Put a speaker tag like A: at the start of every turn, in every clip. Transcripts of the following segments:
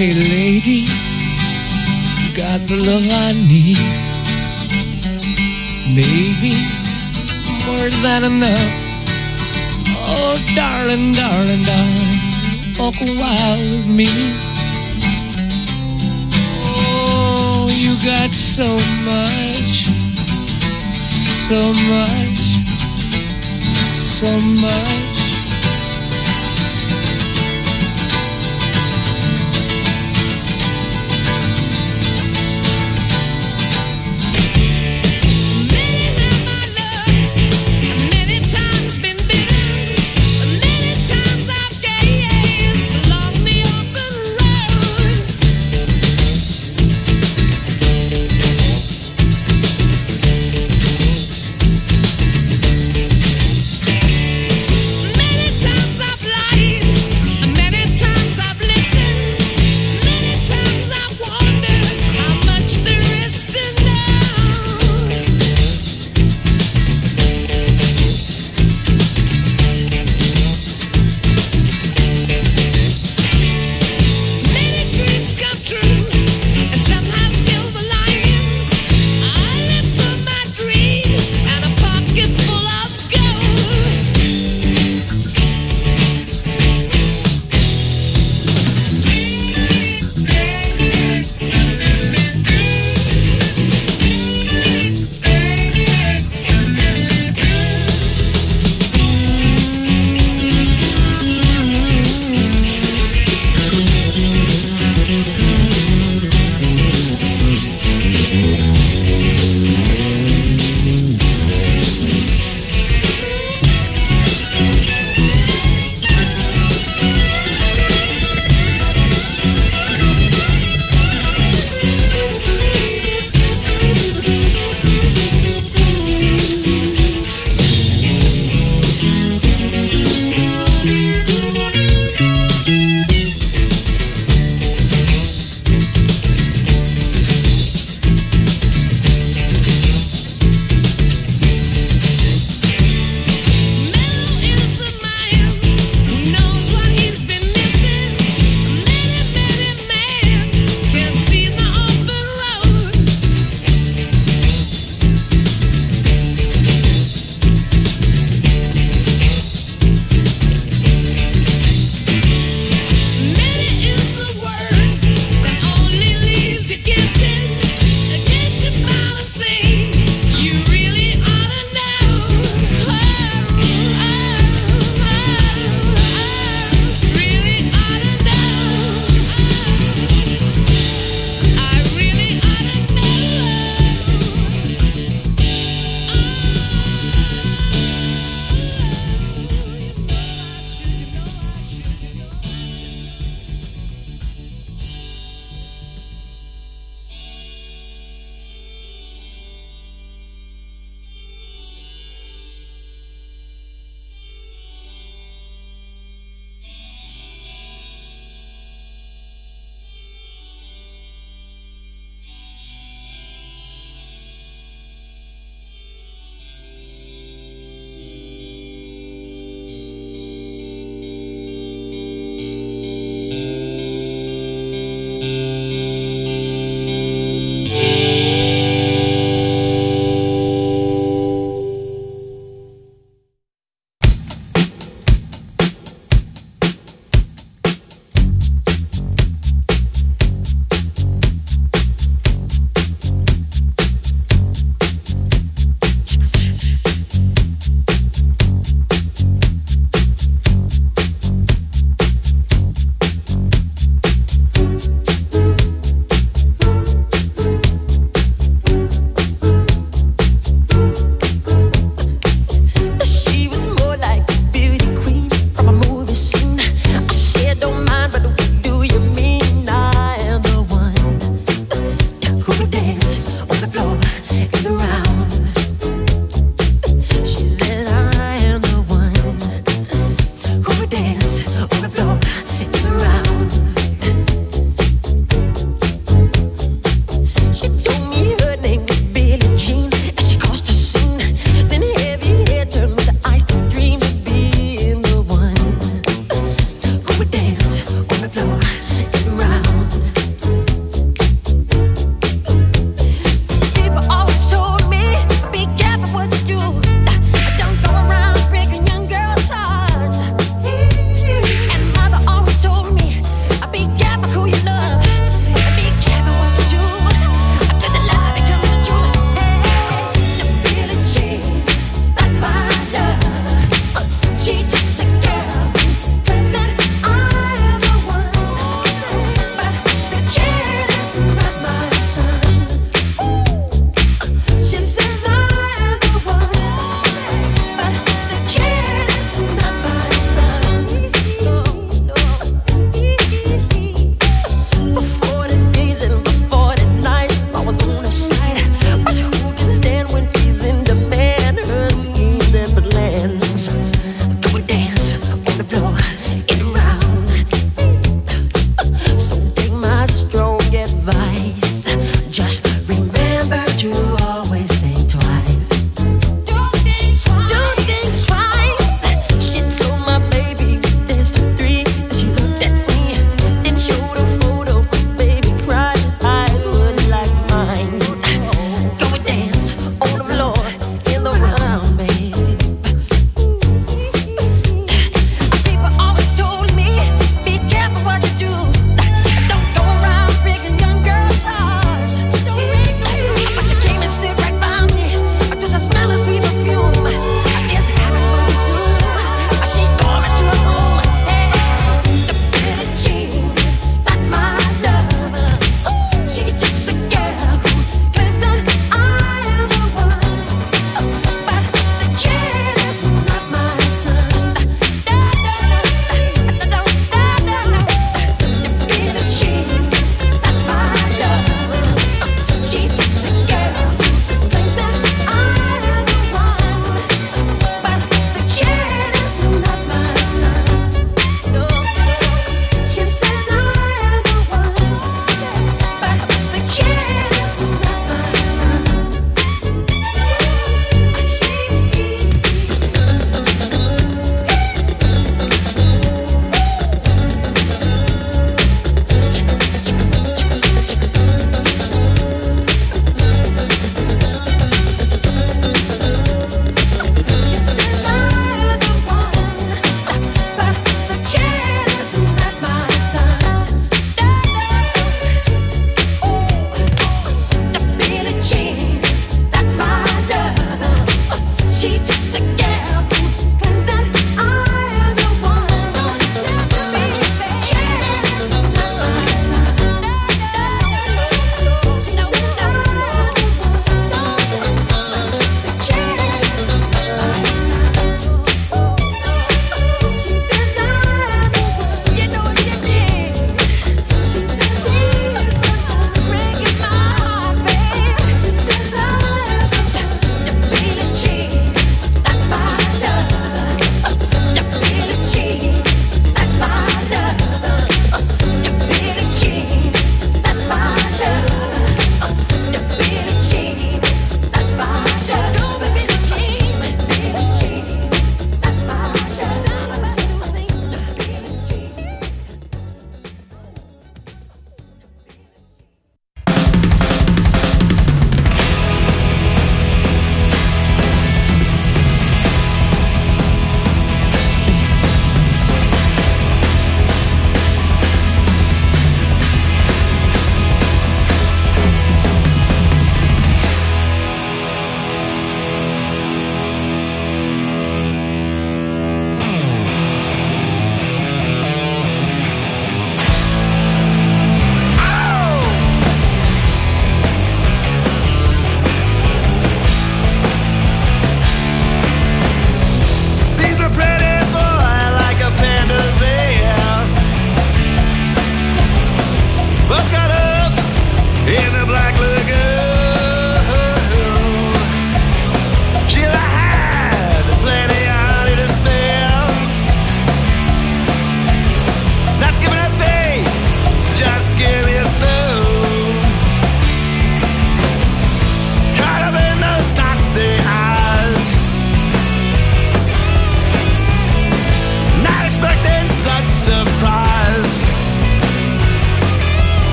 A: Hey lady, got the love I need. Maybe more than enough. Oh darling, darling, darling, walk a while with me. Oh, you got so much, so much, so much.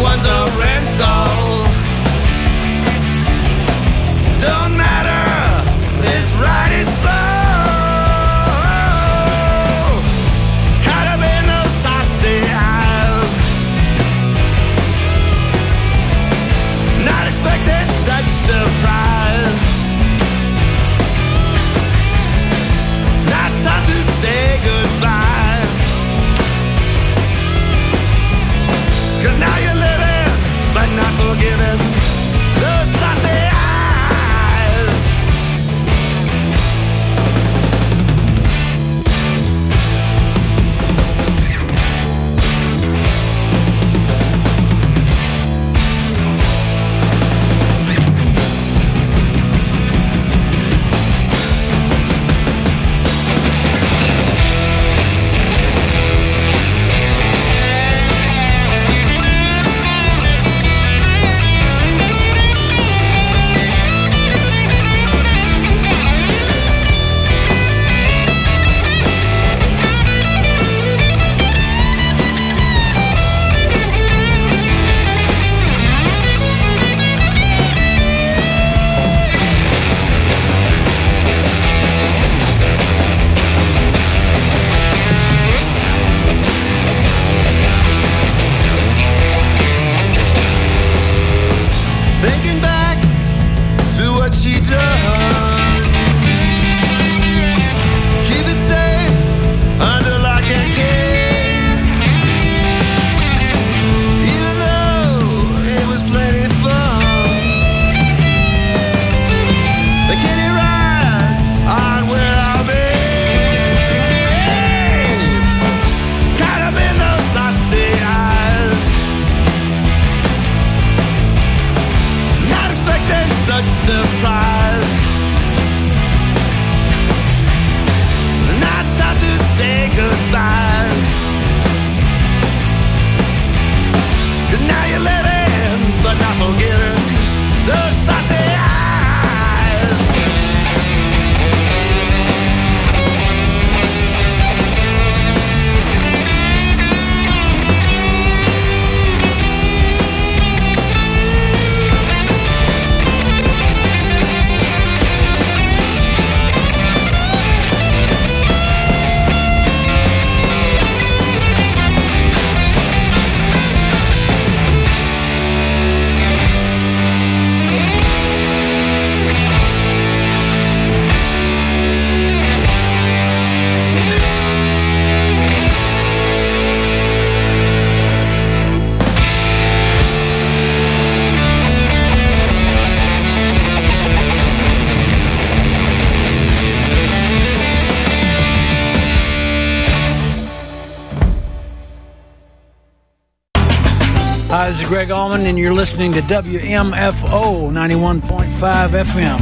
B: one's a rental. Don't matter, this ride is slow. Caught up in those saucy eyes, not expecting such surprise. Now it's time to say goodbye, 'cause now you're living, but not forgiven. Those saucy eyes. Thinking back to what she done, keep it safe under lock and key. Even though it was plenty fun, the kiddie rides on where I'll be. Caught up in those saucy eyes, not expecting such surprise. Now it's time to say goodbye, 'cause now you're living, but not forgetting those saucy eyes.
C: Hi, this is Greg Allman, and you're listening to WMFO 91.5 FM.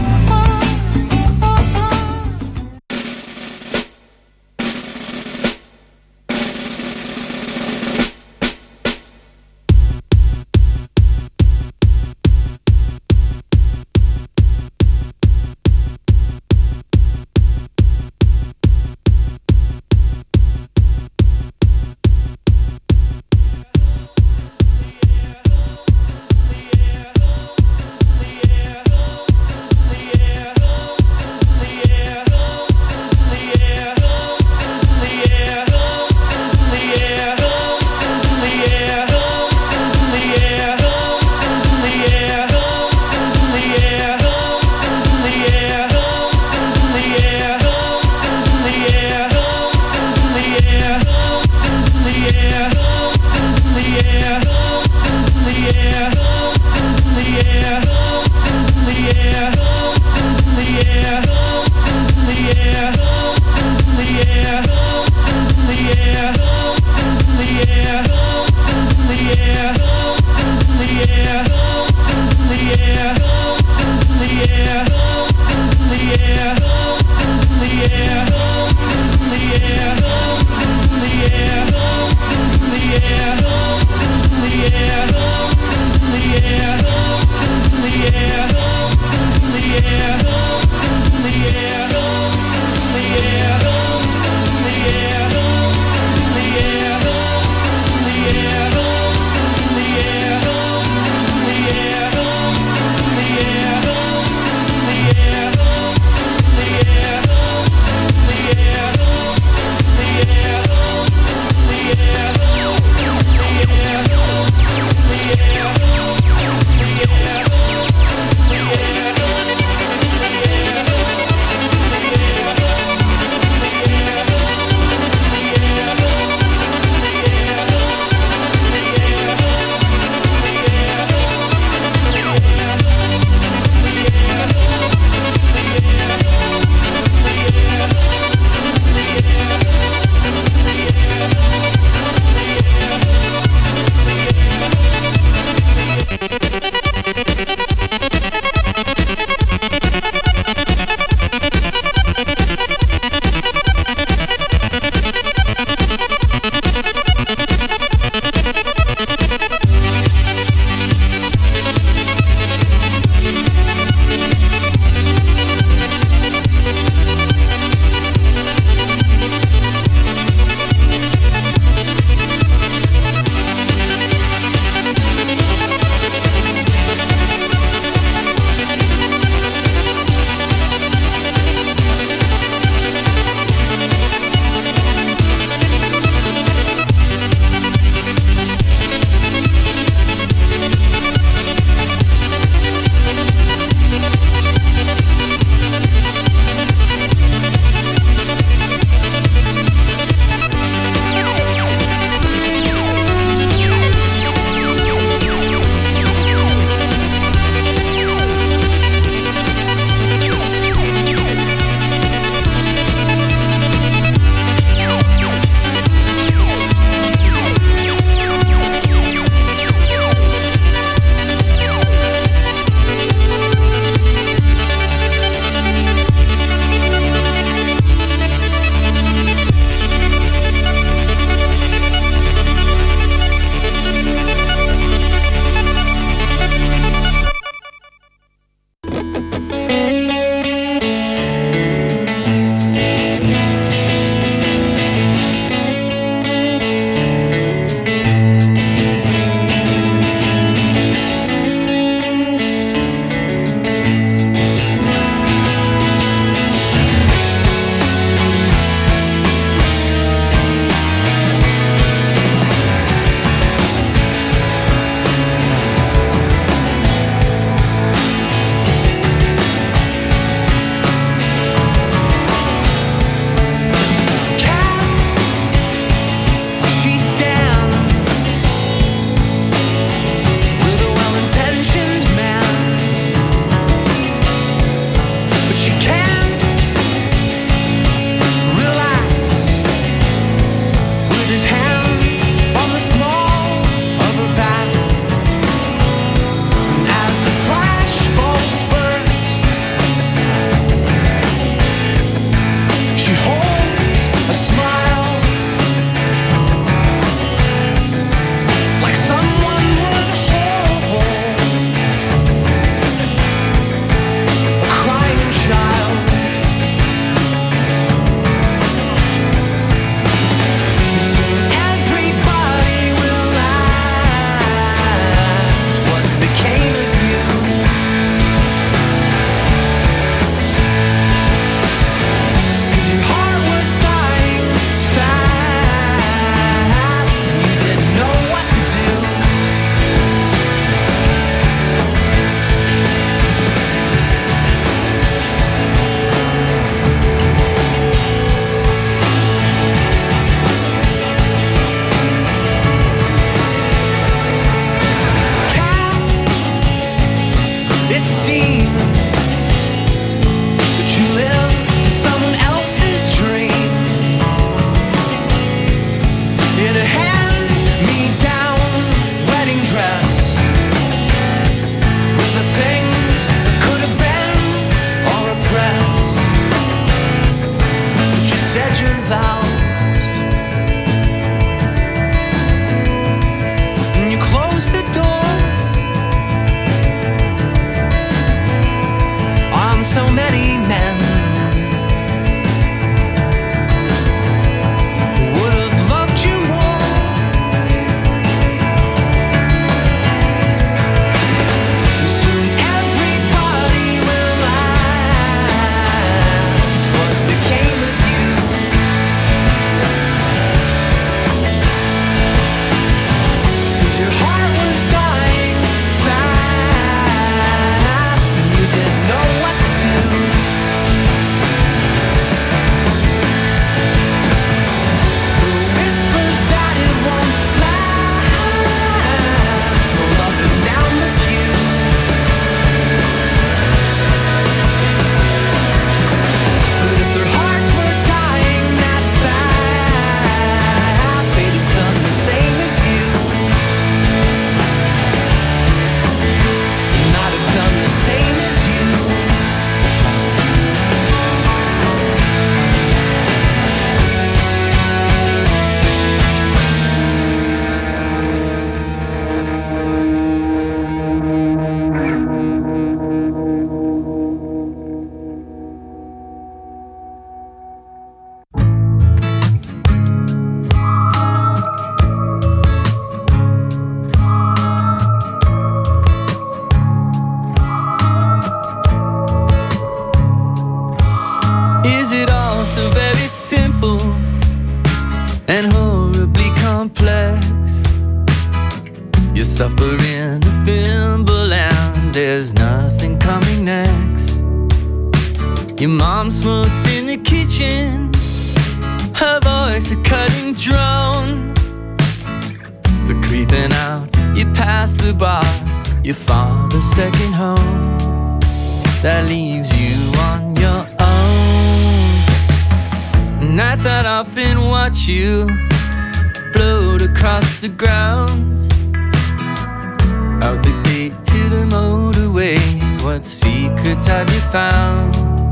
D: there's nothing coming next. Your mom smokes in the kitchen, her voice a cutting drone. They're creeping out, you pass the bar, your father's second home. That leaves you on your own. Nights I'd often watch you float across the grounds, out the gate to the motorway. What secrets have you found?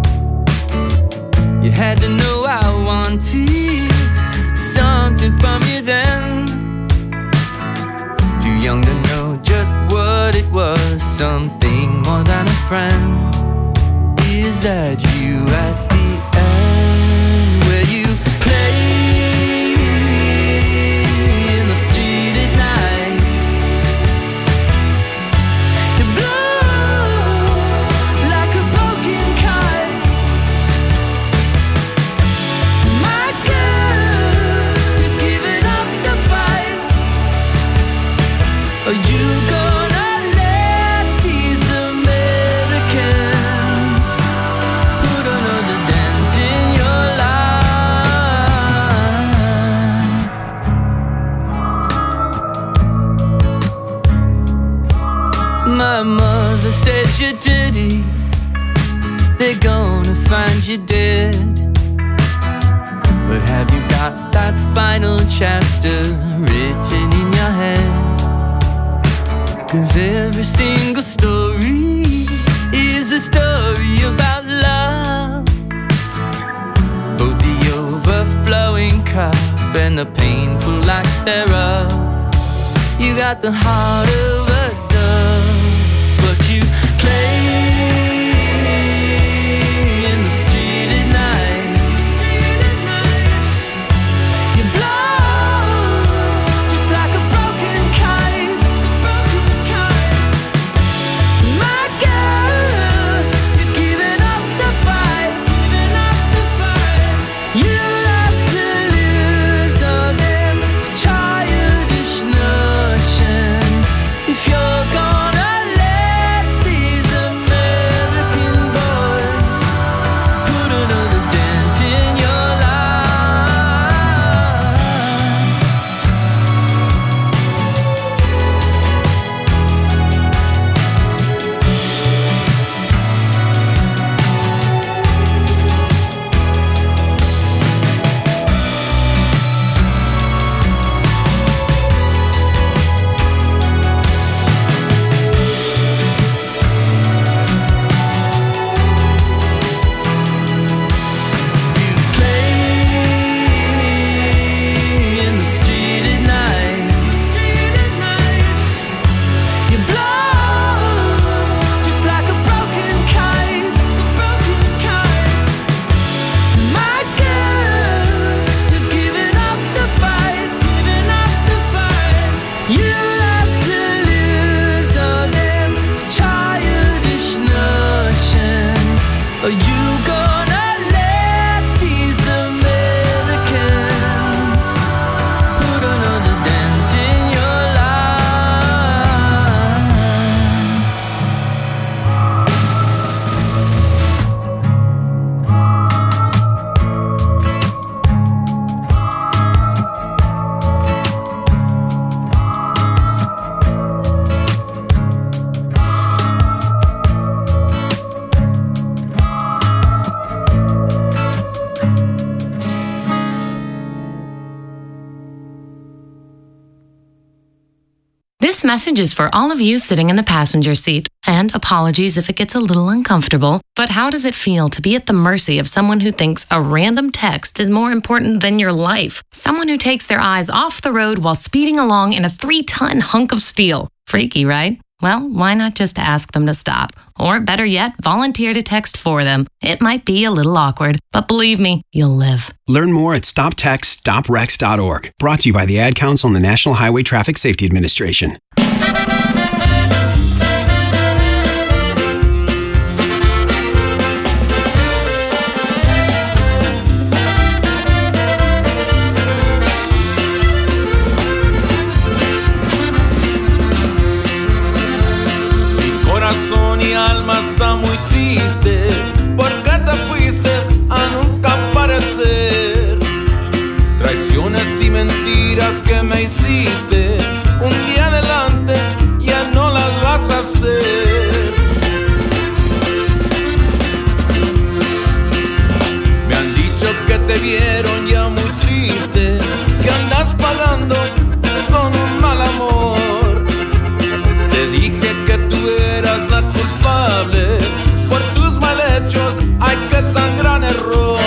D: You had to know I wanted something from you then. Too young to know just what it was, something more than a friend. Is that you at the end, where you play in the street at night? You blow like a broken kite. My girl, you're giving up the fight. Are you gonna let these Americans put another dent in your life? My mother says you're dirty, they're gonna find you dead. But have you got that final chapter written in your head? 'Cause every single story is a story about love, both the overflowing cup and the painful lack thereof. You got the heart of a dove, but you play in the street at night. You blow just like a broken kite. My girl, you're giving up the fight. You have to lose all them childish notions if you're gonna let these American boys put another dent in your life. You play in the street at night. You blow just like a broken kite. My girl, you're giving up the fight. You have to lose all them childish notions. Are you gonna let these Americans put another dent in your life?
E: This message is for all of you sitting in the passenger seat. And apologies if it gets a little uncomfortable, but how does it feel to be at the mercy of someone who thinks a random text is more important than your life? Someone who takes their eyes off the road while speeding along in a 3-ton hunk of steel. Freaky, right? Well, why not just ask them to stop? Or better yet, volunteer to text for them. It might be a little awkward, but believe me, you'll live.
F: Learn more at stoptextstoprex.org. Brought to you by the Ad Council and the National Highway Traffic Safety Administration.
G: corazón y alma está muy triste, porque te fuiste a nunca aparecer. Traiciones y mentiras que me hiciste, un día adelante ya no las vas a hacer. Me han dicho que te vieron ya muy triste, que andas pagando con un mal amor. Te dije que tú eras la culpable por tus mal hechos, ay, qué tan gran error.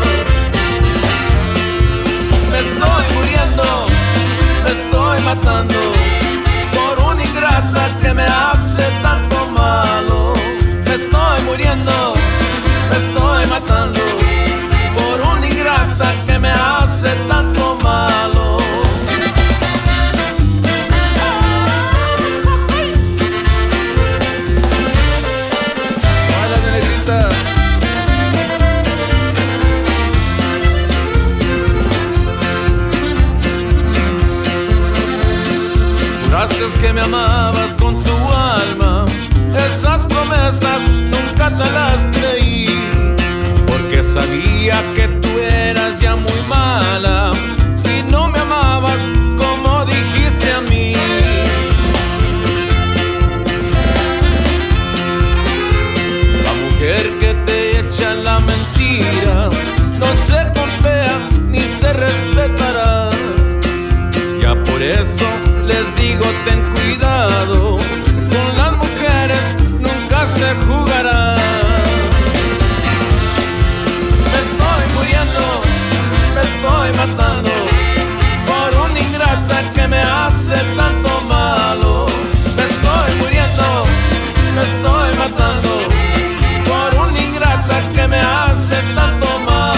G: Me estoy muriendo, me estoy matando por una ingrata que me hace tanto malo. Me estoy muriendo, me estoy matando por una ingrata que me hace tanto malo. Baila, negrita. Juraste que me amabas con tu alma, esas promesas nunca te las creí, porque sabía que tú eras ya muy mala y no me amabas como dijiste a mí. La mujer que te echa la mentira no se golpea ni se respetará. Ya por eso les digo, ten cuidado, con las mujeres nunca se jugará. Me estoy muriendo, me estoy matando por una ingrata que me hace tanto malo. Me estoy muriendo, me estoy matando por una ingrata que me hace tanto malo.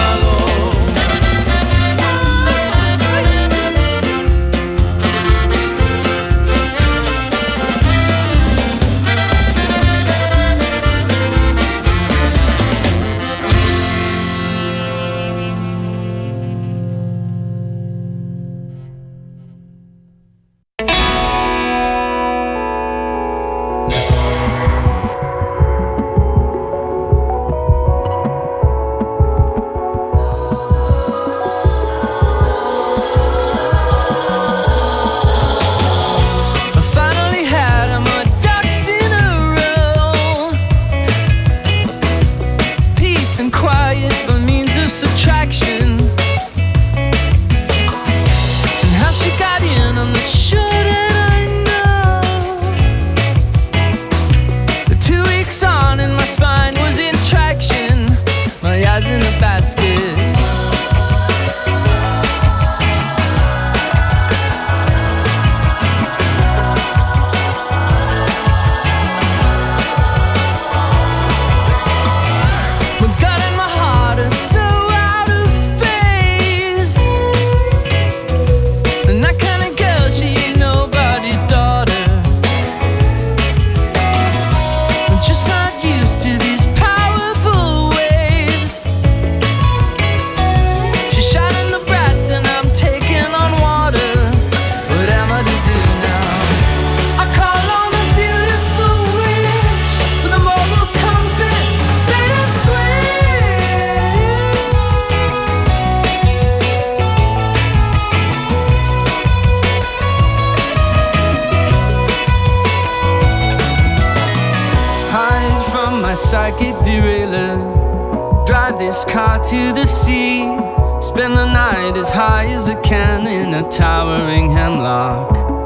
D: Psychic derailer, drive this car to the sea, spend the night as high as I can in a towering hemlock.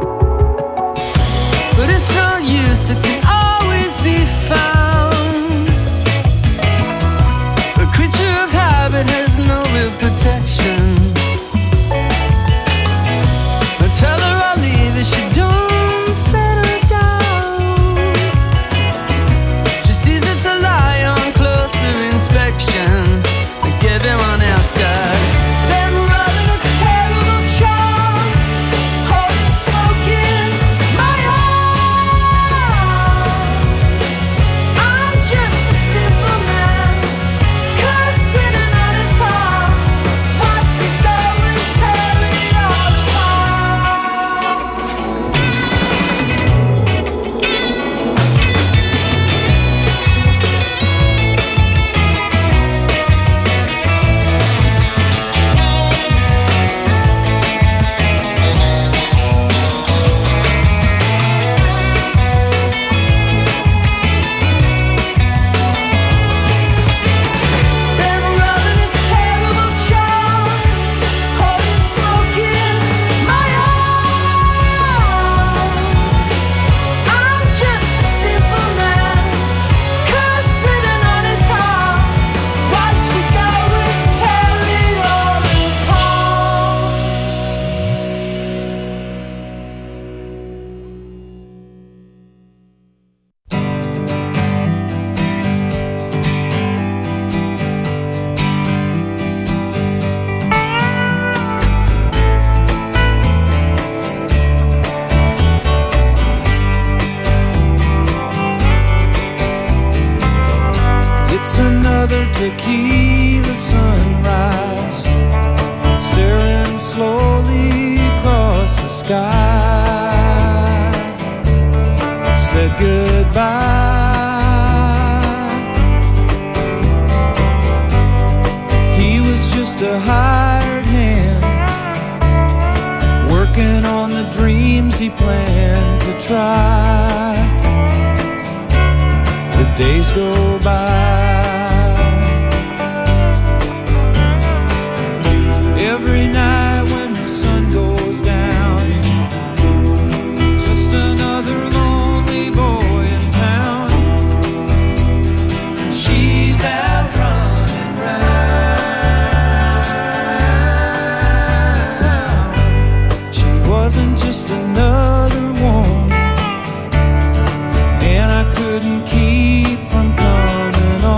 D: But it's no use, it can always be found. A creature of habit has no real protection. I tell her I'll leave if she don't settle down. She sees it to lie on closer inspection, like everyone else does. Then running a terrible charm, holding smoke in my arms.
G: another tequila sunrise, staring slowly across the sky. Said goodbye. He was just a hired hand, working on the dreams he planned to try. The days go by. Every night when the sun goes down, just another lonely boy in town. And she's out running round. She wasn't just another woman, and I couldn't keep from coming on.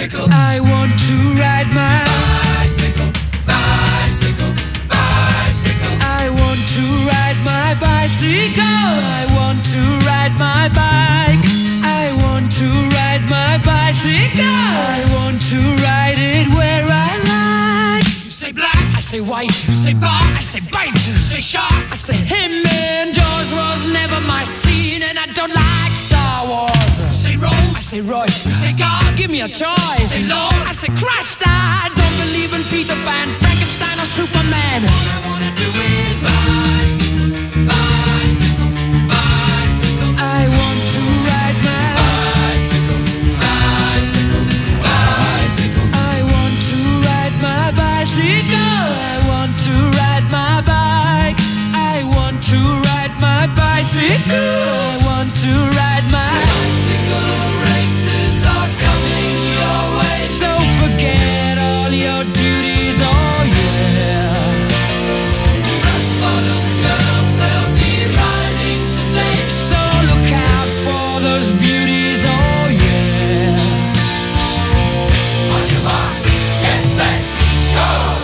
D: bicycle. I want to ride my bicycle, bicycle, bicycle. I want to ride my bicycle. I want to ride my bike. I want to ride my bicycle. I want to ride it where I like. You say black, I say white. You say bar, I say bite. You say shark, I say him. And Jaws was never my scene, and I don't like Star Wars. You say Rose, I say Royce. You say God, give me a choice. You say Lord, I say Christ. I don't believe in Peter Pan, Frankenstein, or Superman. All I wanna do is bicycle, bicycle, bicycle. I want to ride my bicycle, bicycle, bicycle. I want to ride my bicycle. I want to ride my bike. I want to ride my bicycle. I want to ride my bicycle. Races are coming your way, so forget all your duties. Oh yeah. Rock bottom girls, they'll be riding today, so look out for those beauties. Oh yeah. On your marks, get set, go.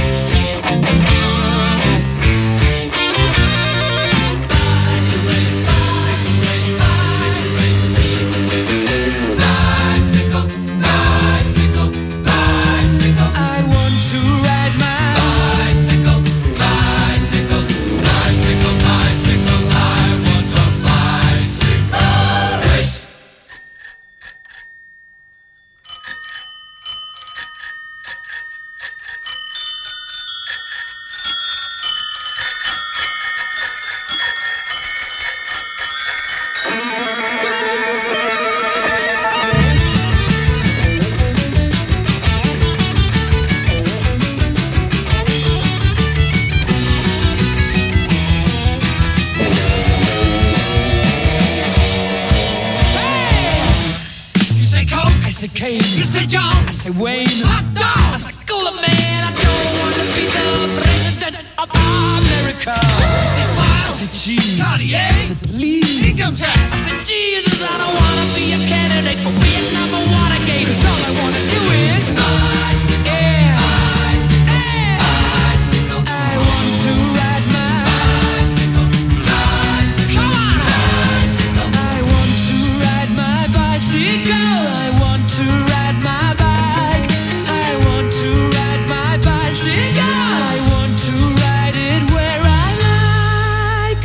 D: You say John, I say Wayne, hot dog, I say cooler man. I don't want to be the president of America. I say smile, I say cheese, Cartier, I say please, income tax, I say Jesus. I don't want to be a candidate for Vietnam or Watergate, 'cause all I want to do is bicycle, yeah, bicycle, bicycle. I want to ride my bicycle, bicycle. Come on, bicycle. I want to ride my bicycle. I want to ride my bike. I want to ride my bicycle. I want to ride it where I like.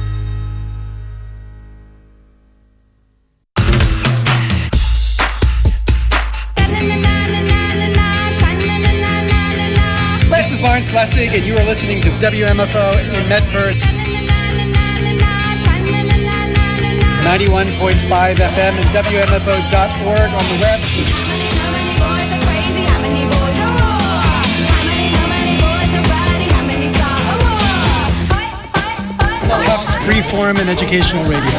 H: This is Lawrence Lessig, and you are listening to WMFO in Medford. 91.5 FM and WMFO.org on the web. Tufts Freeform and Educational Radio.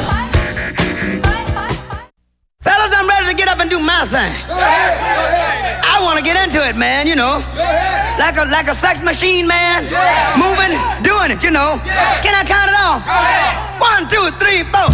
I: Fellas, I'm ready to get up and do my thing. I want to get into it, man, you know. Like a sex machine, man. Moving, doing it, you know. Can I count it off? 1, 2, 3, 4.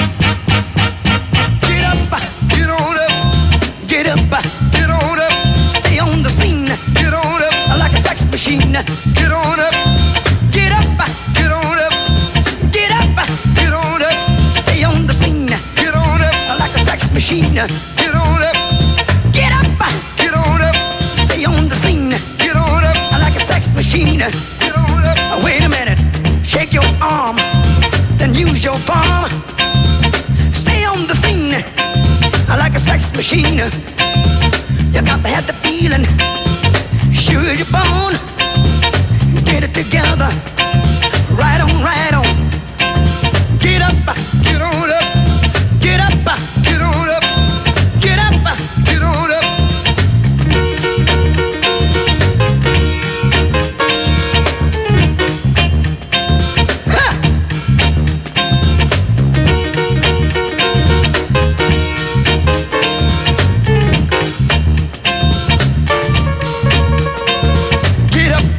I: Get up, get on up. Get up, get on up. Stay on the scene. Get on up. Like a sex machine. Get on up. Get up, get on up. Get up, get on up. Stay on the scene. Get on up. Like a sex machine. Get on up. Get up, get on up. Stay on the scene. Get on up. Like a sex machine. Get on up. Wait a minute. Shake your arm. Then use your palm. Stay on the scene. Like a sex machine. You got to have the feeling. Sure you're born. Get it together. Right on, right on. Get up, get on up. Get up, get on up. Get up, get on up.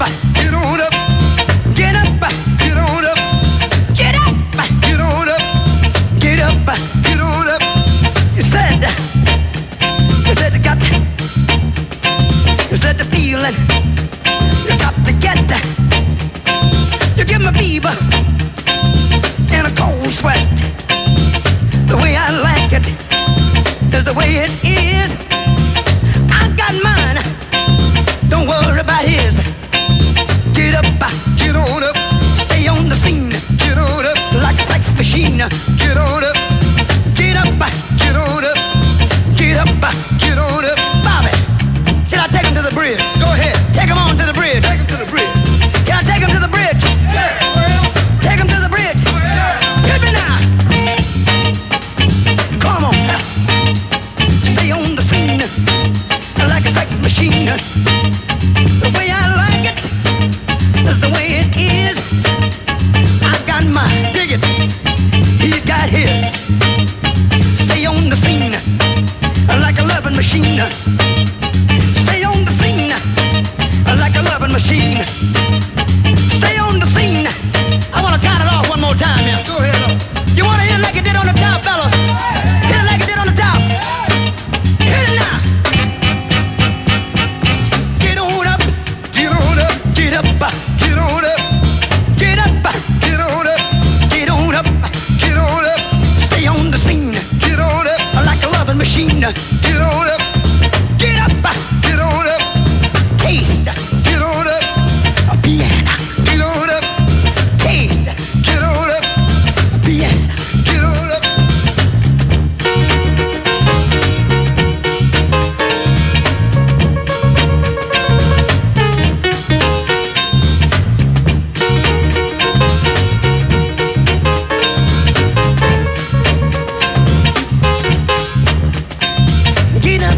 I: Get up, get on up. it. You give me fever and a cold sweat. The way I like it is the way it is. I got mine, don't worry about his. Get up, get on up, stay on the scene. Get on up, like a sex machine. Get on up, get up, get on up, get up, get on up. Bobby, should I take him to the bridge? Go ahead, take him on to the bridge. Take him to the bridge. Can I take him to the bridge? Yeah. Take him to the bridge. Hit me now. Come on, stay on the scene like a sex machine. The way I like it is the way it is. I got mine, dig it. He's got his. Stay on the scene like a loving machine. Stay on the scene like a loving machine. Stay on the scene. I want to count it off one more time here. Go ahead. You want to hit it like it did on the top, fellas? Hit it like it did on the top. Hit it now. Get on up. Get on up. Get up. Get on up. Get up. Get on up. Get on up. Get on up. Stay on the scene. Get on up. Like a loving machine. Get on up. Get up. Get on up. Taste. Get on up. A piano. Get on up. Taste. Get on up. A piano. Get on up. Get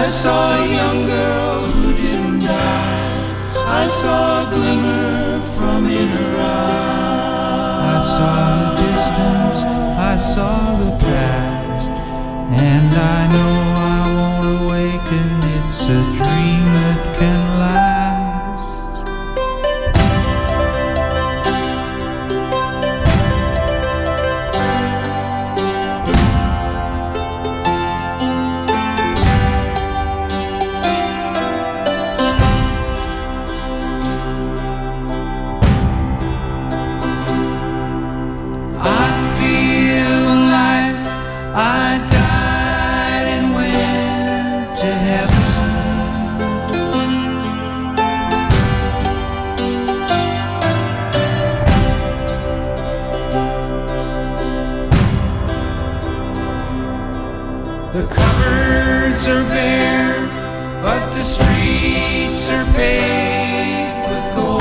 G: I saw a young girl who didn't die. I saw a glimmer from in her eye.
J: I saw the distance, I saw the past, and I know I won't awaken. It's a dream that can last. The cupboards are bare, but the streets are paved with gold.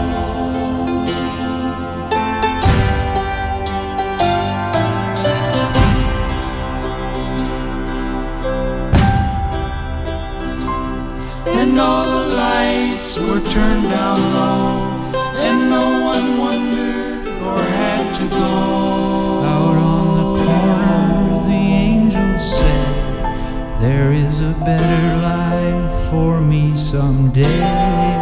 G: And all the lights were turned down low, and no one wondered or had to go.
J: Out on the corner, the angels said, there is a better life for me someday.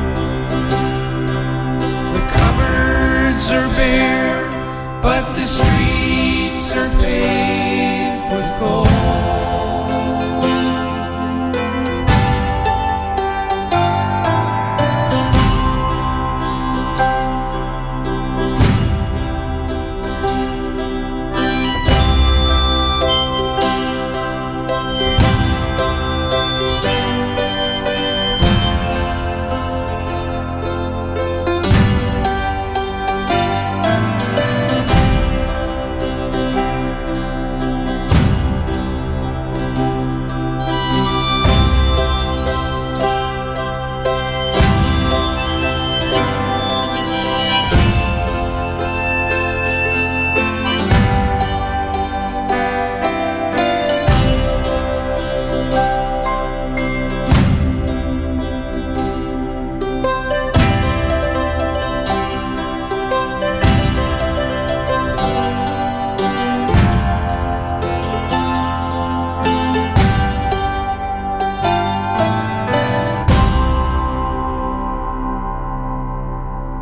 J: Are bare, but the street